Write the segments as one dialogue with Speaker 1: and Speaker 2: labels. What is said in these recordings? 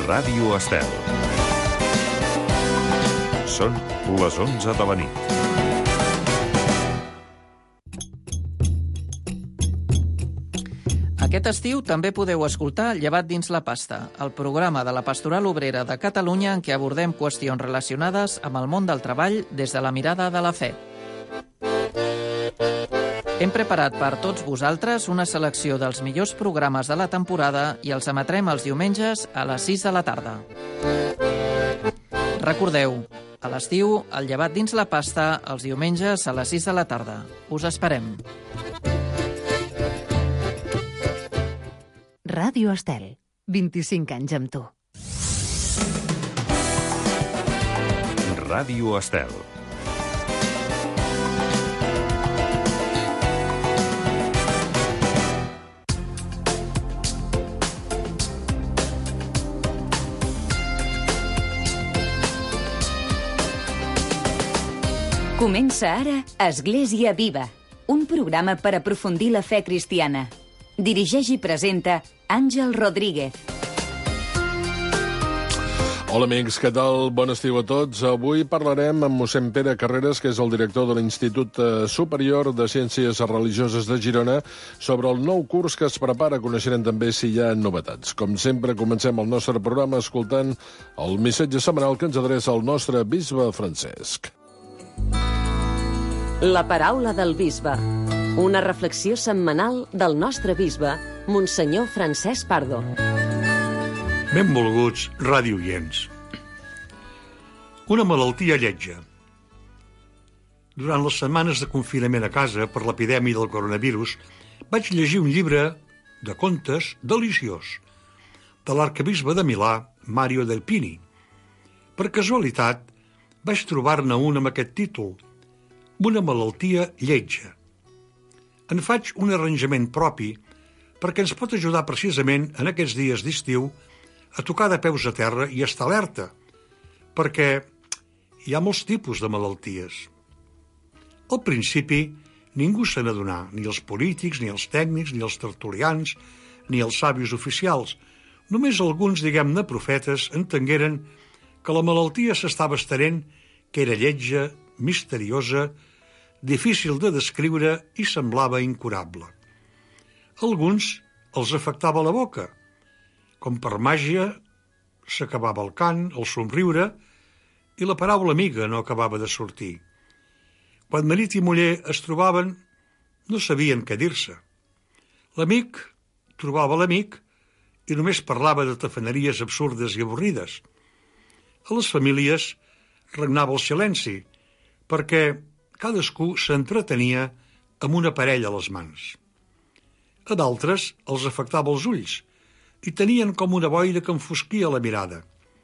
Speaker 1: Ràdio Estel. Són les 11 de la nit.
Speaker 2: Aquest estiu també podeu escoltar Llevat dins la pasta, el programa de la Pastoral Obrera de Catalunya en què abordem qüestions relacionades amb el món del treball des de la mirada de la fe. Hem preparat per tots vosaltres una selecció dels millors programes de la temporada i els emetrem els diumenges a les 6 de la tarda. Recordeu, a l'estiu, el Llevat dins la pasta, els diumenges a les 6 de la tarda. Us esperem.
Speaker 3: Ràdio Estel, 25 anys amb tu.
Speaker 1: Ràdio Estel.
Speaker 4: Comença ara Església Viva, un programa per aprofundir la fe cristiana. Dirigeix i presenta Àngel Rodríguez.
Speaker 5: Hola amics, què tal? Bon estiu a tots. Avui parlarem amb mossèn Pere Carreras, que és el director de l'Institut Superior de Ciències Religioses de Girona, sobre el nou curs que es prepara. Coneixerem també si hi ha novetats. Com sempre, comencem el nostre programa escoltant el missatge setmanal que ens adreça el nostre bisbe Francesc.
Speaker 6: La paraula del bisbe. Una reflexió setmanal del nostre bisbe, Monsenyor Francesc Pardo.
Speaker 7: Benvolguts radioients. Una malaltia lletja. Durant les setmanes de confinament a casa per l'epidèmia del coronavirus, vaig llegir un llibre de contes deliciós de l'arquebisbe de Milà, Mario Delpini. Per casualitat, vaig trobar-ne un amb aquest títol, Una malaltia lletja. En faig un arranjament propi perquè ens pot ajudar precisament en aquests dies d'estiu a tocar de peus a terra i estar alerta, perquè hi ha molts tipus de malalties. Al principi, ningú se n'adonà, ni els polítics, ni els tècnics, ni els tertulians, ni els savis oficials. Només alguns, diguem-ne, profetes, entengueren que la malaltia s'estava estenent, que era lletja, misteriosa, difícil de descriure i semblava incurable. Alguns els afectava la boca. Com per màgia, s'acabava el cant, el somriure, i la paraula amiga no acabava de sortir. Quan marit i muller es trobaven, no sabien què dir-se. L'amic trobava l'amic i només parlava de tafaneries absurdes i avorrides. A les famílies regnava el silenci, perquè cadascú s'entretenia amb un aparell a les mans. A d'altres els afectava els ulls i tenien com una boira que enfosquia la mirada.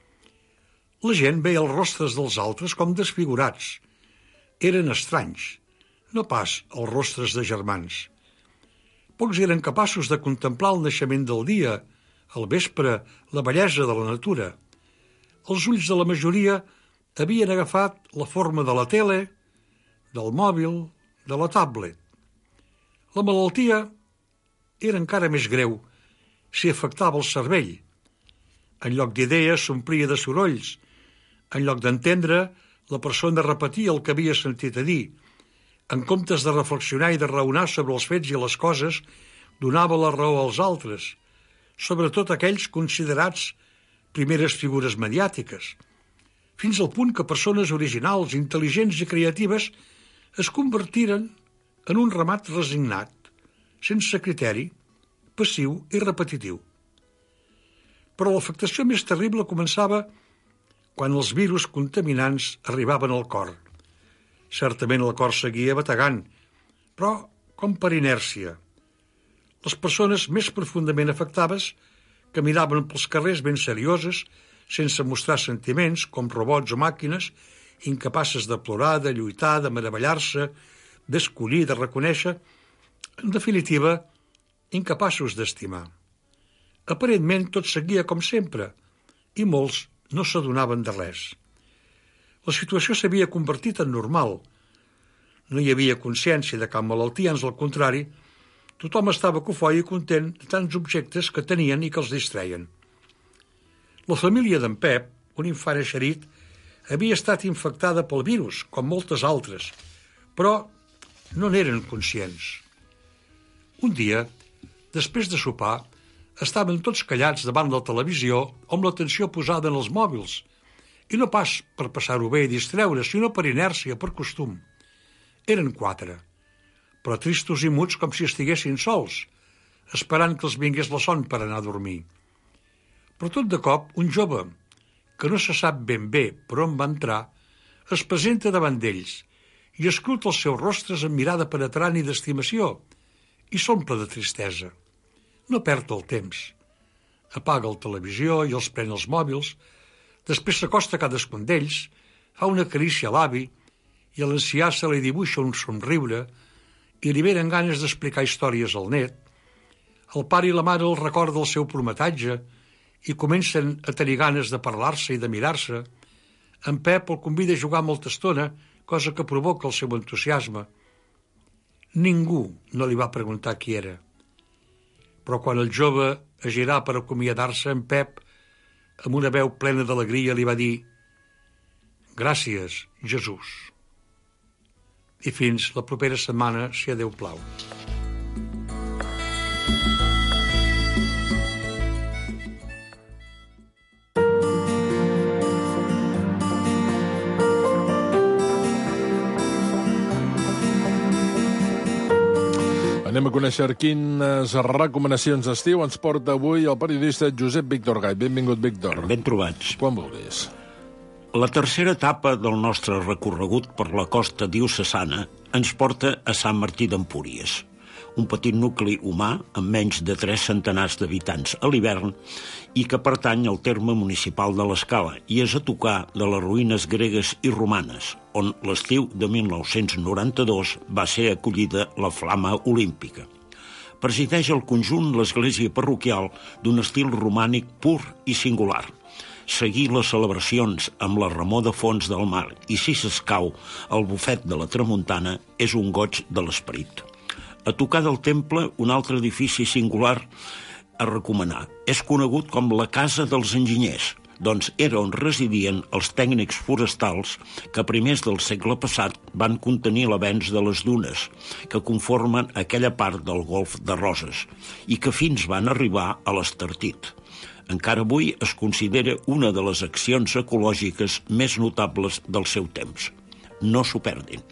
Speaker 7: La gent veia els rostres dels altres com desfigurats. Eren estranys, no pas els rostres de germans. Pocs eren capaços de contemplar el naixement del dia, al vespre, la bellesa de la natura. Els ulls de la majoria havien agafat la forma de la tele, del mòbil, de la tablet. La malaltia era encara més greu si afectava el cervell. En lloc d'idees s'omplia de sorolls. En lloc d'entendre, la persona repetia el que havia sentit a dir. En comptes de reflexionar i de raonar sobre els fets i les coses, donava la raó als altres, sobretot aquells considerats primeres figures mediàtiques, fins al punt que persones originals, intel·ligents i creatives es convertiren en un ramat resignat, sense criteri, passiu i repetitiu. Però l'afectació més terrible començava quan els virus contaminants arribaven al cor. Certament el cor seguia bategant, però com per inèrcia. Les persones més profundament afectades caminaven pels carrers ben serioses, sense mostrar sentiments, com robots o màquines, incapaces de plorar, de lluitar, de meravellar-se, d'escollir, de reconèixer, en definitiva, incapaços d'estimar. Aparentment tot seguia com sempre, i molts no s'adonaven de res. La situació s'havia convertit en normal. No hi havia consciència de cap malaltia, ans al contrari, tothom estava cofoi i content de tants objectes que tenien i que els distreien. La família d'en Pep, un infant eixerit, havia estat infectada pel virus, com moltes altres, però no n'eren conscients. Un dia, després de sopar, estaven tots callats davant de la televisió amb l'atenció posada en els mòbils, i no pas per passar-ho bé i distreure, sinó per inèrcia, per costum. Eren 4, però tristos i muts com si estiguessin sols, esperant que els vingués la son per anar a dormir. Però tot de cop, un jove, que no se sap ben bé per on va entrar, es presenta davant d'ells i escruta els seus rostres amb mirada penetrant i d'estimació i s'omple de tristesa. No perd el temps. Apaga la televisió i els pren els mòbils, després s'acosta a cadascun d'ells, fa una carícia a l'avi i a l'ancià se li dibuixa un somriure i li venen ganes d'explicar històries al net. El pare i la mare el recorda el seu prometatge i comencen a tenir ganes de parlar-se i de mirar-se. En Pep el convida a jugar molta estona, cosa que provoca el seu entusiasme. Ningú no li va preguntar qui era. Però quan el jove es girà per acomiadar-se, en Pep, amb una veu plena d'alegria, li va dir: «Gràcies, Jesús». I fins la propera setmana, si a Déu plau.
Speaker 5: Anem a conèixer quines recomanacions d'estiu ens porta avui el periodista Josep Víctor Gai. Benvingut, Víctor.
Speaker 8: Ben trobats.
Speaker 5: Quan vulguis.
Speaker 8: La tercera etapa del nostre recorregut per la costa diocesana ens porta a Sant Martí d'Empúries, un petit nucli humà amb menys de 3 centenars d'habitants a l'hivern i que pertany al terme municipal de l'Escala i és a tocar de les ruïnes gregues i romanes, on l'estiu de 1992 va ser acollida la Flama Olímpica. Presideix el conjunt l'església parroquial d'un estil romànic pur i singular. Seguir les celebracions amb la remor de fons del mar i, si s'escau, el bufet de la tramuntana és un goig de l'esperit. A tocar del temple, un altre edifici singular a recomanar. És conegut com la Casa dels Enginyers, doncs era on residien els tècnics forestals que a primers del segle passat van contenir l'avenç de les dunes, que conformen aquella part del golf de Roses, i que fins van arribar a l'Estartit. Encara avui es considera una de les accions ecològiques més notables del seu temps. No s'ho perdin.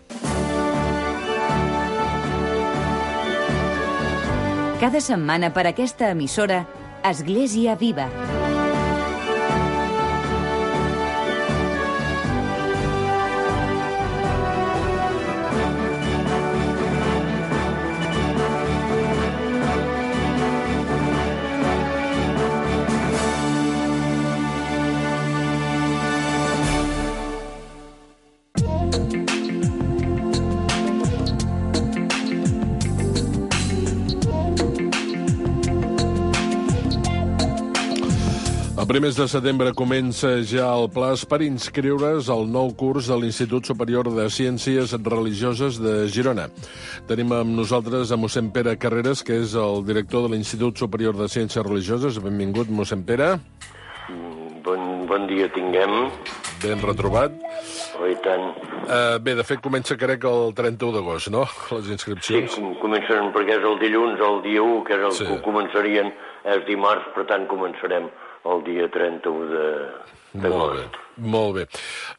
Speaker 4: Cada setmana per aquesta emissora, Església Viva.
Speaker 5: A primers de setembre comença ja el plaç per inscriure's al nou curs de l'Institut Superior de Ciències Religioses de Girona. Tenim amb nosaltres a mossèn Pere Carreras, que és el director de l'Institut Superior de Ciències Religioses. Benvingut, mossèn Pere.
Speaker 9: Bon dia tinguem.
Speaker 5: Ben retrobat.
Speaker 9: Oh, i tant.
Speaker 5: Bé, de fet, comença, crec, el 31 d'agost, no?, les inscripcions.
Speaker 9: Sí, començaran perquè és el dilluns, el dia 1, que és el que començarien, és dimarts, per tant començarem el dia 31 d'agost.
Speaker 5: Molt bé.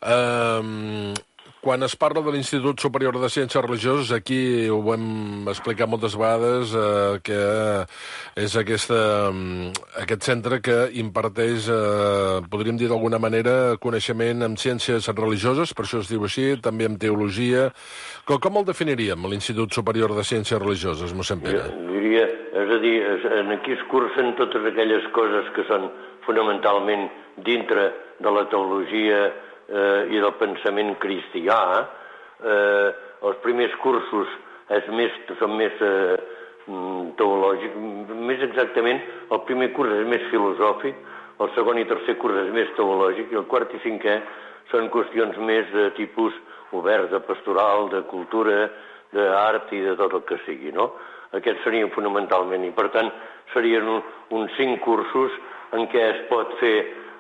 Speaker 5: Quan es parla de l'Institut Superior de Ciències Religioses, aquí ho hem explicat moltes vegades, que és aquest centre que imparteix, podríem dir d'alguna manera, coneixement en ciències religioses, per això es diu així, també en teologia. Com el definiríem, l'Institut Superior de Ciències Religioses, mossèn Pere?
Speaker 9: Jo diria, és a dir, aquí es cursen totes aquelles coses que són fonamentalment dintre de la teologia i del pensament cristià. Els primers cursos són més teològics, més exactament, el primer curs és més filosòfic, el segon i tercer curs és més teològic, i el quart i cinquè són qüestions més de tipus obert, de pastoral, de cultura, d'art i de tot el que sigui, no? Aquests serien fonamentalment, i per tant serien uns 5 cursos en què es pot fer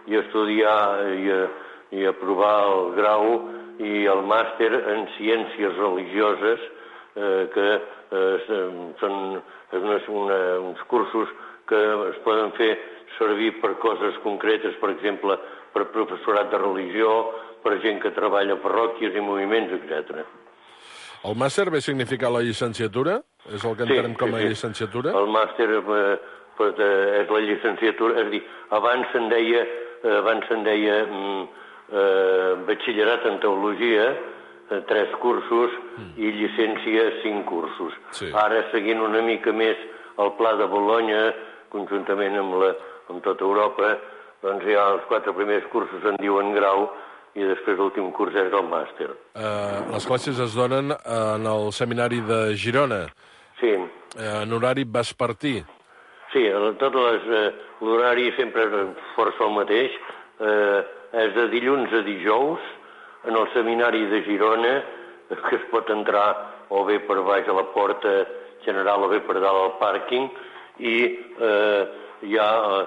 Speaker 9: i estudiar i aprovar el grau i el màster en ciències religioses, que són uns cursos que es poden fer servir per coses concretes, per exemple, per professorat de religió, per gent que treballa a parròquies i moviments, etc.
Speaker 5: El màster ve a significar la llicenciatura? És el que entenem com a llicenciatura?
Speaker 9: El màster és la llicenciatura, és a dir, abans se'n deia batxillerat en teologia, 3 cursos, i llicència 5 cursos.
Speaker 5: Sí.
Speaker 9: Ara, seguint una mica més el Pla de Bolonya, conjuntament amb tota Europa, doncs ja els 4 primers cursos en diuen grau, i després l'últim curs és el màster.
Speaker 5: Les classes es donen en el seminari de Girona.
Speaker 9: Sí.
Speaker 5: En horari vespertí.
Speaker 9: Sí, l'horari sempre és força el mateix. És de dilluns a dijous, en el seminari de Girona, que es pot entrar o bé per baix a la porta general o bé per dalt al pàrquing, i ja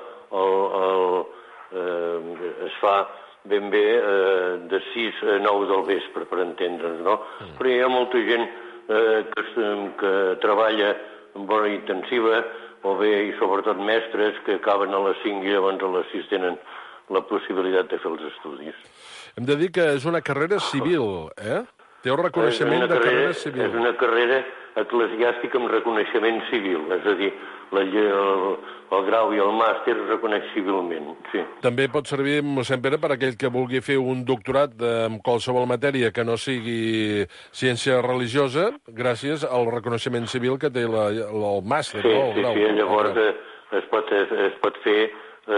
Speaker 9: es fa ben bé de 6 a 9 del vespre, per entendre'ns, no? Però hi ha molta gent que treballa en hora intensiva, o bé, i sobretot mestres, que acaben a les 5 i llavors a les 6 tenen la possibilitat de fer els estudis.
Speaker 5: Hem de dir que és una carrera civil, eh? Té un reconeixement de carrera civil.
Speaker 9: És una carrera eclesiàstica amb reconeixement civil, és a dir, el grau i el màster es reconeix civilment, sí.
Speaker 5: També pot servir, mossèn Pere, per aquell que vulgui fer un doctorat en qualsevol matèria que no sigui ciència religiosa, gràcies al reconeixement civil que té el màster,
Speaker 9: sí,
Speaker 5: no? El grau.
Speaker 9: Sí, llavors es pot fer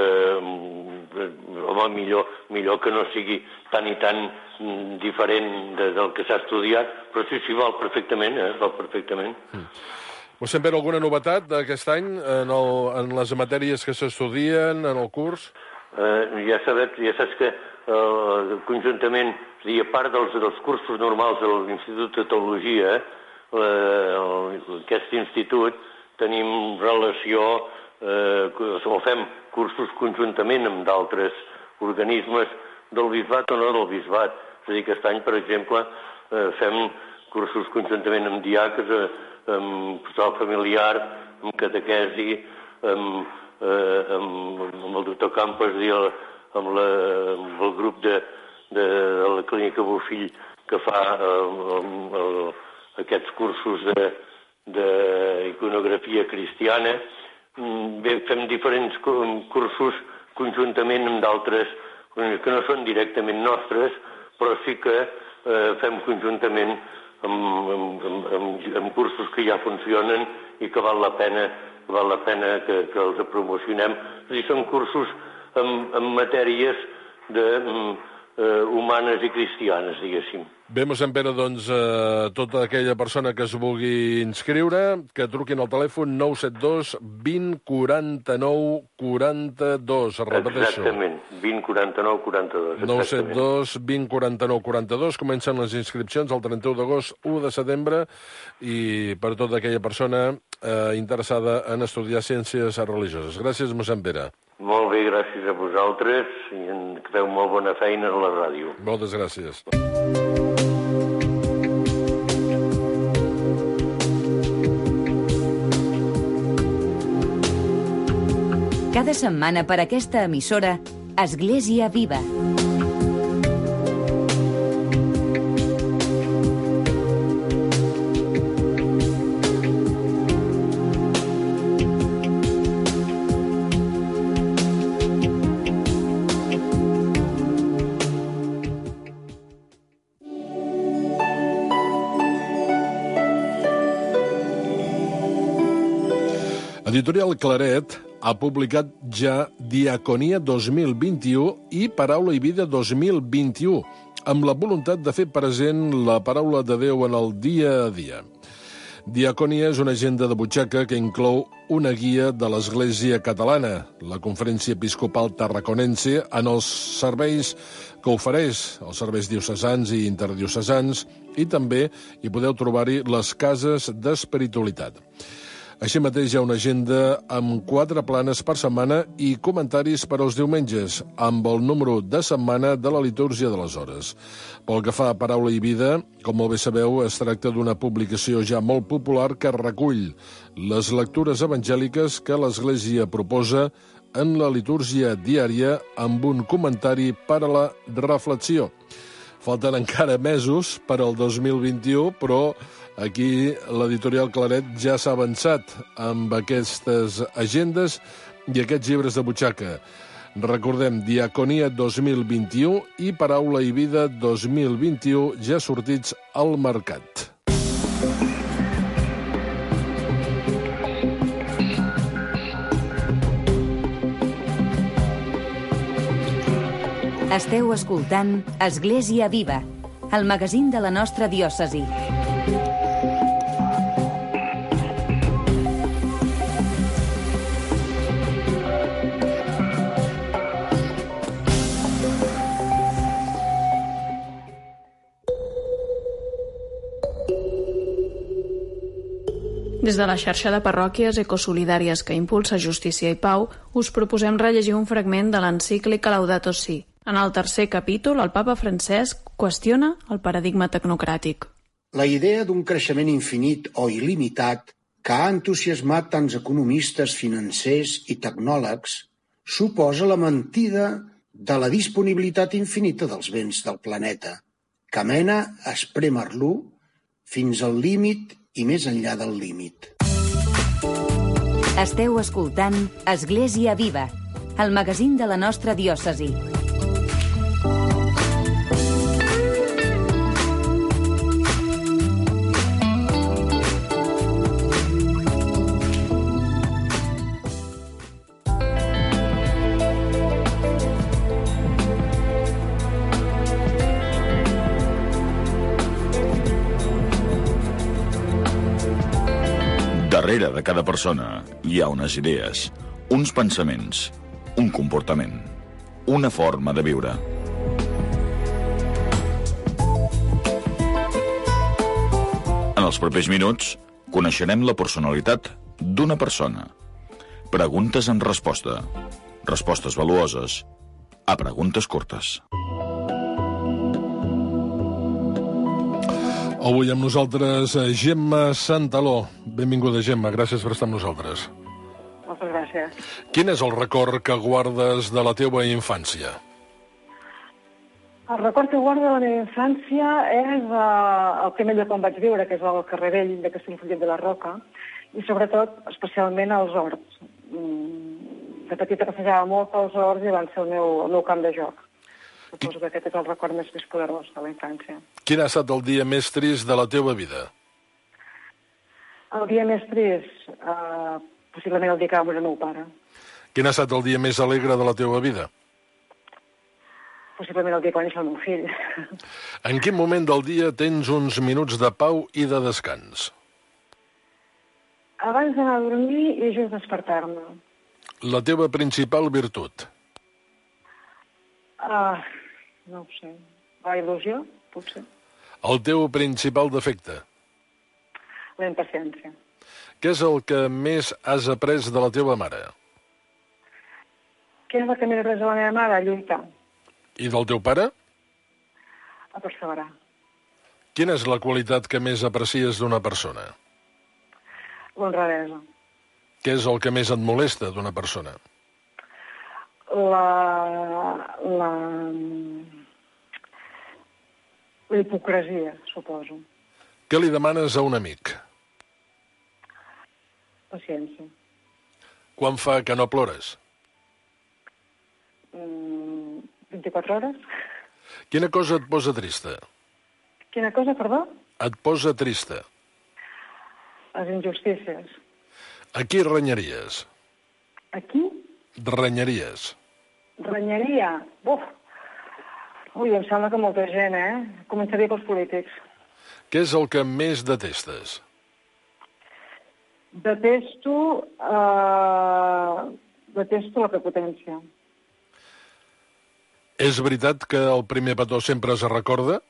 Speaker 9: millor que no sigui tan i tan diferent del que s'ha estudiat, però sí, val perfectament, val perfectament.
Speaker 5: Mossèn Pere, alguna novetat d'aquest any en les matèries que s'estudien, en el curs?
Speaker 9: Ja saps que conjuntament, a part dels cursos normals de l'Institut de Teologia, aquest institut, tenim relació, o fem cursos conjuntament amb d'altres organismes del bisbat o no del bisbat. És a dir, aquest any, per exemple, fem cursos conjuntament amb diaques, amb pastoral familiar, amb catequesi, amb el doctor Campos i amb el grup de la Clínica Bofill que fa aquests cursos d'iconografia cristiana. Bé, fem diferents cursos conjuntament amb d'altres que no són directament nostres, però sí que fem conjuntament amb cursos que ja funcionen i que val la pena que els promocionem. És a dir, són cursos amb matèries humanes i cristianes, diguéssim.
Speaker 5: Bé, mossèn Pere, doncs, tota aquella persona que es vulgui inscriure, que truquin al telèfon 972 20 49 42. Repeteixo.
Speaker 9: Exactament, 20 49 42.
Speaker 5: 972 20 49 42. Comencen les inscripcions el 31 d'agost, 1 de setembre, i per tota aquella persona interessada en estudiar ciències religioses. Gràcies, mossèn Pere.
Speaker 9: Molt bé, gràcies a vosaltres, i que feu molt bona feina a la ràdio.
Speaker 5: Moltes gràcies.
Speaker 4: Cada setmana per aquesta emissora, Església Viva.
Speaker 5: Editorial Claret ha publicat ja Diaconia 2021 i Paraula i Vida 2021, amb la voluntat de fer present la paraula de Déu en el dia a dia. Diaconia és una agenda de butxaca que inclou una guia de l'Església Catalana, la Conferència Episcopal Tarraconense, en els serveis que ofereix, els serveis diocesans i interdiocesans, i també hi podeu trobar-hi les cases d'espiritualitat. Així mateix hi ha una agenda amb 4 planes per setmana i comentaris per als diumenges, amb el número de setmana de la litúrgia de les hores. Pel que fa a Paraula i Vida, com molt bé sabeu, es tracta d'una publicació ja molt popular que recull les lectures evangèliques que l'Església proposa en la litúrgia diària amb un comentari per a la reflexió. Falten encara mesos per al 2021, però aquí l'editorial Claret ja s'ha avançat amb aquestes agendes i aquests llibres de butxaca. Recordem, Diaconia 2021 i Paraula i Vida 2021 ja sortits al mercat.
Speaker 4: Esteu escoltant Església Viva, el magazín de la nostra diòcesi.
Speaker 10: Des de la xarxa de parròquies ecosolidàries que impulsa Justícia i Pau, us proposem rellegir un fragment de l'encíclica Laudato Si. En el 3è capítol, el papa Francesc qüestiona el paradigma tecnocràtic.
Speaker 11: La idea d'un creixement infinit o il·limitat que ha entusiasmat tants economistes, financers i tecnòlegs suposa la mentida de la disponibilitat infinita dels béns del planeta, que mena a esprémer-lo fins al límit i més enllà del límit.
Speaker 4: Esteu escoltant Església Viva, el magazín de la nostra diòcesi.
Speaker 12: Darrere de cada persona hi ha unes idees, uns pensaments, un comportament, una forma de viure. En els propers minuts coneixerem la personalitat d'una persona. Preguntes en resposta. Respostes valuoses a preguntes curtes.
Speaker 5: Avui amb nosaltres Gemma Santaló. Benvinguda, Gemma, gràcies per estar amb nosaltres.
Speaker 13: Moltes gràcies.
Speaker 5: Quin és el record que guardes de la teva infància?
Speaker 13: El record que guardo de la meva infància és el primer lloc on vaig viure, que és el carrer Vell de Castellfollit de la Roca, i sobretot, especialment, els horts. De petita passejava molt pels horts i van ser el meu camp de joc. Suposo que aquest és el record més poderós de la infància.
Speaker 5: Quin ha estat el dia més trist de la teva vida?
Speaker 13: El dia més trist, possiblement el dia que va morir el meu pare.
Speaker 5: Quin ha estat el dia més alegre de la teva vida?
Speaker 13: Possiblement el dia que va néixer el meu fill.
Speaker 5: En quin moment del dia tens uns minuts de pau i de descans?
Speaker 13: Abans d'anar a dormir i just despertar-me.
Speaker 5: La teva principal virtut?
Speaker 13: No ho sé. La il·lusió, potser.
Speaker 5: El teu principal defecte?
Speaker 13: La impaciència.
Speaker 5: Què és el que més has après de la teva mare?
Speaker 13: Què és el que més he après de la meva mare? Lluitar.
Speaker 5: I del teu pare?
Speaker 13: A perseverar.
Speaker 5: Quina és la qualitat que més aprecies d'una persona?
Speaker 13: L'honradesa.
Speaker 5: Què és el que més et molesta d'una persona?
Speaker 13: La hipocresia, suposo.
Speaker 5: Què li demanes a un amic?
Speaker 13: Paciència.
Speaker 5: Quan fa que no plores?
Speaker 13: 24 hores.
Speaker 5: Quina cosa et posa trista?
Speaker 13: Quina cosa, perdó?
Speaker 5: Et posa trista.
Speaker 13: Les injustícies.
Speaker 5: A qui renyaries?
Speaker 13: A qui?
Speaker 5: Renyaries.
Speaker 13: Renyaria? Uf! Ui, em sembla que molta gent, Començaria pels polítics.
Speaker 5: Què és el que més detestes?
Speaker 13: Detesto la prepotència.
Speaker 5: És veritat que el primer petó sempre es recorda?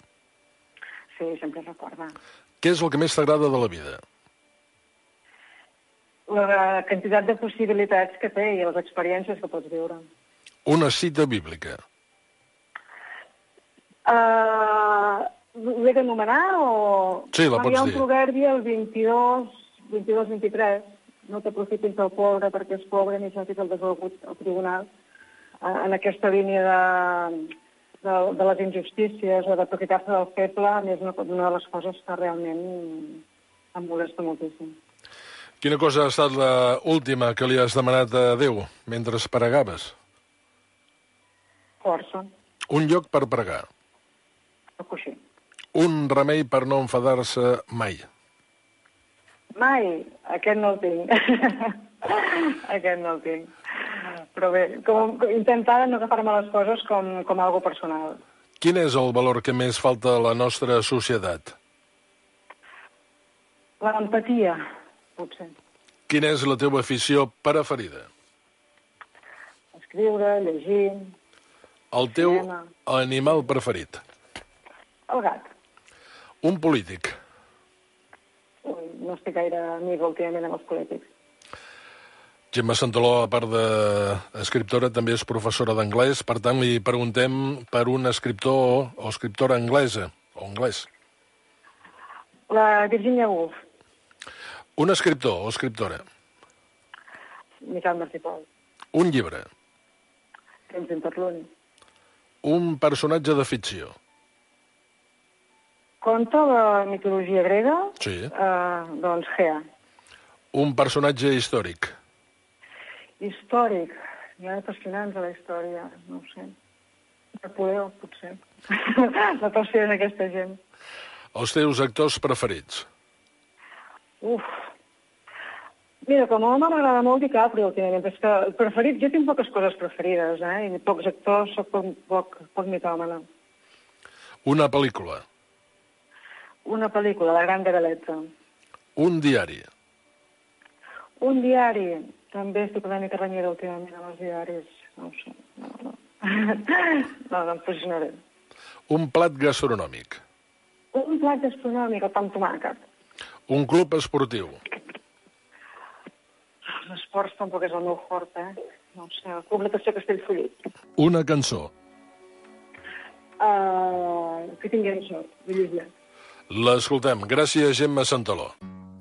Speaker 13: Sí, sempre es recorda.
Speaker 5: Què és el que més t'agrada de la vida?
Speaker 13: la quantitat de possibilitats que té i les experiències que pots viure.
Speaker 5: Una cita bíblica.
Speaker 13: L'he d'anomenar o...
Speaker 5: Sí, la pots dir.
Speaker 13: Hi ha un proverbi, el 22-23, no t'aprofitis del pobre perquè és pobre ni sentis el desvalgut al tribunal, en aquesta línia de les injustícies o d'aprofitar-se del feble, a més, una de les coses que realment em molesta moltíssim.
Speaker 5: Quina cosa ha estat l'última que li has demanat a Déu mentre pregaves?
Speaker 13: Força.
Speaker 5: Un lloc per pregar.
Speaker 13: El coixí.
Speaker 5: Un remei per no enfadar-se mai.
Speaker 13: Mai. Aquest no el tinc. Aquest no el tinc. Però bé, intentar no agafar-me les coses com algo personal.
Speaker 5: Quin és el valor que més falta a la nostra societat?
Speaker 13: L'empatia, potser.
Speaker 5: Quina és la teva afició preferida?
Speaker 13: Escriure, llegir...
Speaker 5: El teu animal preferit?
Speaker 13: El gat.
Speaker 5: Un polític?
Speaker 13: Ui, no estic gaire amiga últimament amb els polítics.
Speaker 5: Gemma Santaló, a part d'escriptora, també és professora d'anglès. Per tant, li preguntem per un escriptor o escriptora anglesa, o anglès.
Speaker 13: La Virginia Woolf.
Speaker 5: Un escriptor o escriptora.
Speaker 13: Miquel Martí Pol.
Speaker 5: Un llibre.
Speaker 13: Temps d'Interluni.
Speaker 5: Un personatge de ficció.
Speaker 13: Conta la mitologia grega?
Speaker 5: Sí.
Speaker 13: Doncs Gea.
Speaker 5: Un personatge històric.
Speaker 13: Històric. Hi ha apassionants a la història, no ho sé. Napoleó, potser. La passió en aquesta gent.
Speaker 5: Els teus actors preferits?
Speaker 13: Uf. Mira, com a home m'agrada molt DiCaprio últimament, és que preferit, jo tinc poques coses preferides, i pocs actors, soc poc mitòmana.
Speaker 5: Una pel·lícula.
Speaker 13: Una pel·lícula, La gran Garaleta.
Speaker 5: Un diari.
Speaker 13: Un diari. També estic una mica renyera últimament amb els diaris. No ho sé. No. No em posicionaré.
Speaker 5: Un plat gastronòmic.
Speaker 13: Un plat gastronòmic, el pa amb tomàquet.
Speaker 5: Un club esportiu.
Speaker 13: Els esports tampoc és el meu fort, No ho sé, el Club Natació Castellfollit.
Speaker 5: Una cançó.
Speaker 13: Que tinguem sort, de Lluís Llach.
Speaker 5: L'escoltem. Gràcies, Gemma Santaló.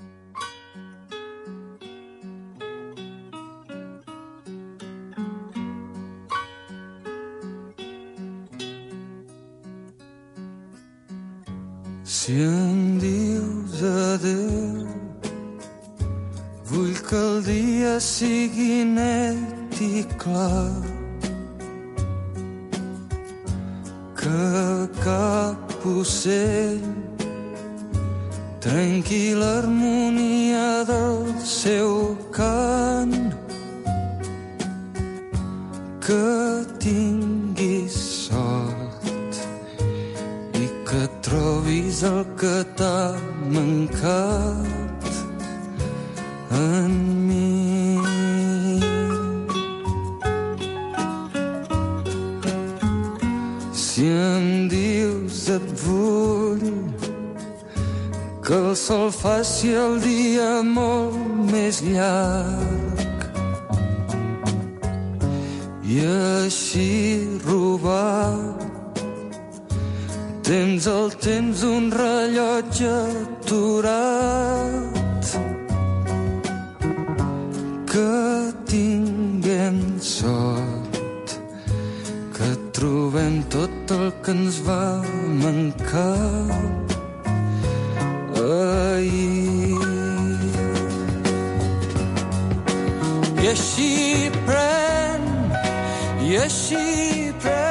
Speaker 14: Si em dius adéu, vull que el dia sigui net i clar, que cap ocell trenqui l'harmonia del seu cant, que tinguis sort i que trobis el que t'ha mancat en mi. Si em dius et vull, que el sol faci el dia molt més llarg i així robar temps al temps d'un rellotge aturat, que tinguem sort, que trobem tot el que ens va mancar ahir. I així pren, i així pren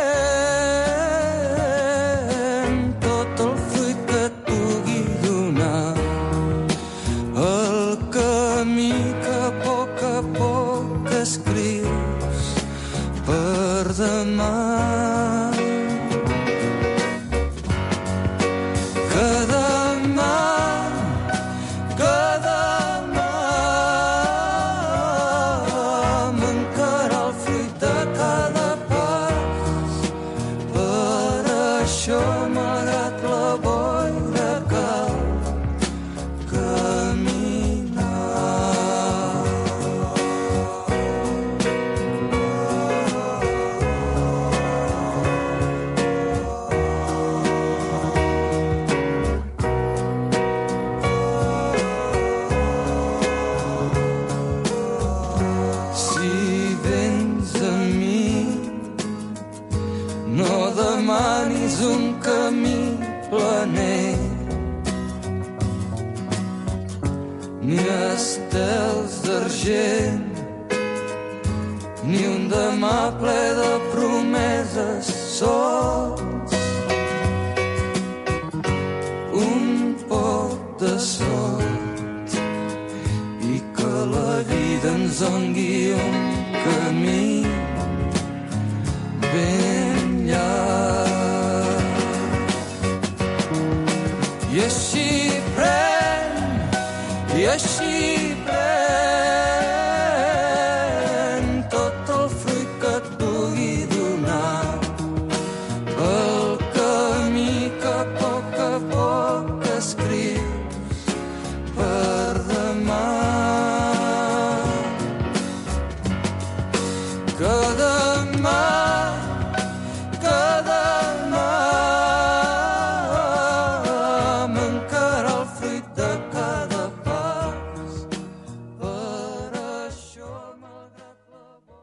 Speaker 14: tot el fruit que et pugui donar, el camí que a poc escrius per demà. planell, ni estels d'argent, ni un demà ple de promeses sols, un poc de sort i que la vida ens doni un camí ben llarg. I així pren tot el fruit que et pugui donar el camí que a poc escrius per demà. Que demà mancarà el fruit de cada pas. Per això, malgrat la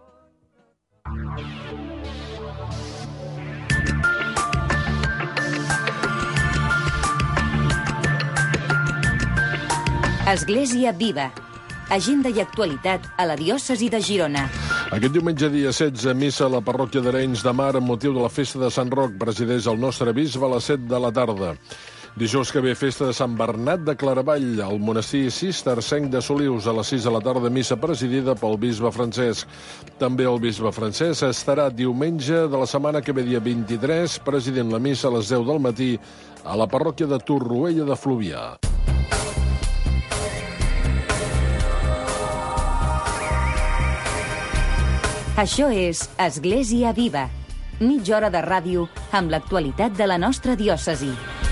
Speaker 4: Església Viva. Agenda i actualitat a la diòcesi de Girona.
Speaker 5: Aquest diumenge, dia 16, missa a la parròquia d'Arenys de Mar amb motiu de la festa de Sant Roc. Presideix el nostre bisbe a les 7 de la tarda. Dijous que ve, festa de Sant Bernat de Claravall, al monestir cistercenc de Solius, a les 6 de la tarda, missa presidida pel bisbe Francesc. També el bisbe Francesc estarà diumenge de la setmana que ve, dia 23, presidint la missa a les 10 del matí a la parròquia de Torroella de Fluvià.
Speaker 4: Això és Església Viva. Mitja hora de ràdio amb l'actualitat de la nostra diòcesi.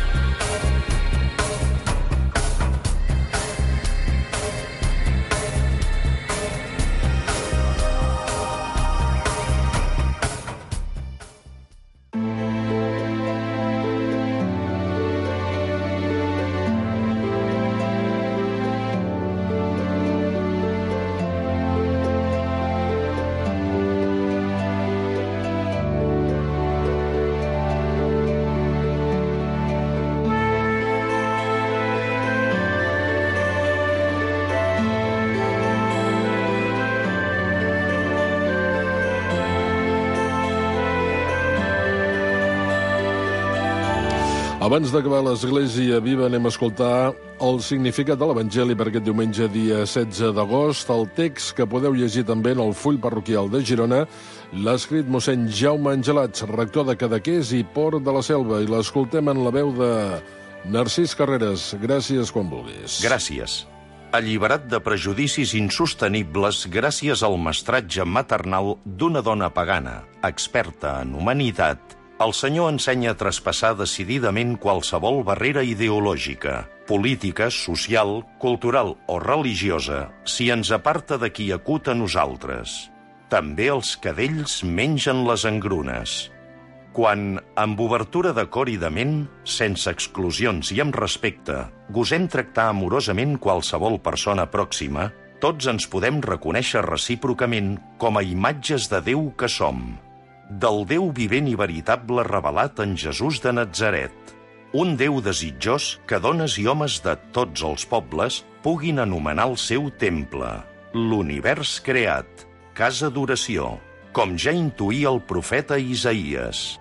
Speaker 5: Abans d'acabar l'Església Viva, anem a escoltar el significat de l'Evangeli per aquest diumenge, dia 16 d'agost. El text que podeu llegir també en el full parroquial de Girona l'ha escrit mossèn Jaume Angelats, rector de Cadaqués i Port de la Selva, i l'escoltem en la veu de Narcís Carreras. Gràcies quan vulguis.
Speaker 1: Gràcies. Alliberat de prejudicis insostenibles gràcies al mestratge maternal d'una dona pagana, experta en humanitat, el Senyor ensenya a traspassar decididament qualsevol barrera ideològica, política, social, cultural o religiosa, si ens aparta de qui acut a nosaltres. També els cadells mengen les engrunes. Quan, amb obertura de cor i de ment, sense exclusions i amb respecte, gosem tractar amorosament qualsevol persona pròxima, tots ens podem reconèixer recíprocament com a imatges de Déu que som. Del Déu vivent i veritable revelat en Jesús de Natzaret. Un Déu desitjós que dones i homes de tots els pobles puguin anomenar el seu temple, l'univers creat, casa d'oració, com ja intuïa el profeta Isaïes.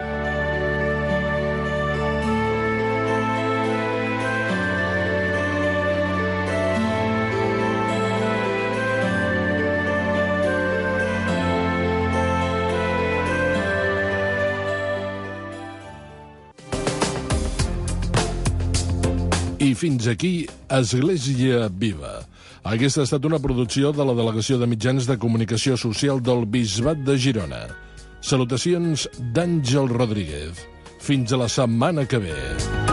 Speaker 5: I fins aquí, Església Viva. Aquesta ha estat una producció de la Delegació de Mitjans de Comunicació Social del Bisbat de Girona. Salutacions d'Àngel Rodríguez. Fins a la setmana que ve.